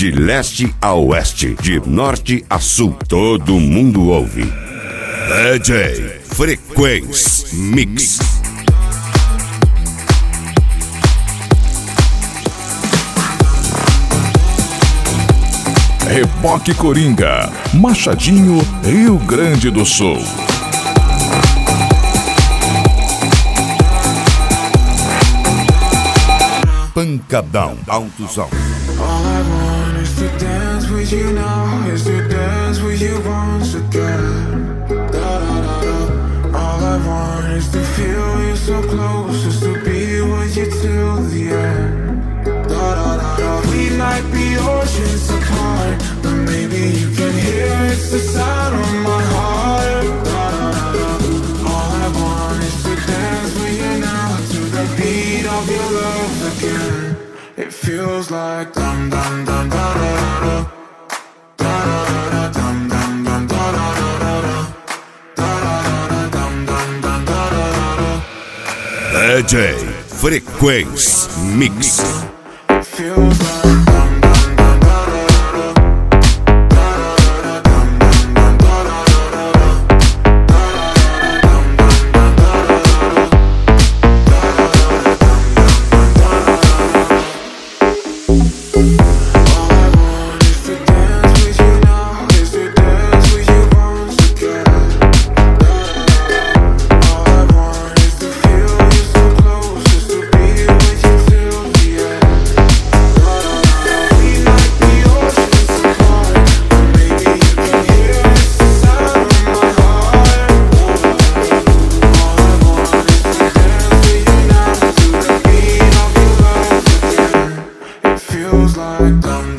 De leste a oeste, de norte a sul, todo mundo ouve. DJ Frequência Mix. Reboque Coringa, Machadinho, Rio Grande do Sul. Pancadão, alto som. All I want is to dance with you now, is to dance with you once again. Da, da, da, da. All I want is to feel you so close, is to be with you till the end. Da, da, da, da. We might be oceans apart, but maybe you can hear it's the sound of my heart. Da, da, da, da. All I want is to dance with you now, to the beat of your love again. It feels like dum dum dum da da da da da dum dum dum da da da da dum dum dum da da da. DJ Frequência Mix. It feels like dum dum dum da da da dum dum dum da feels like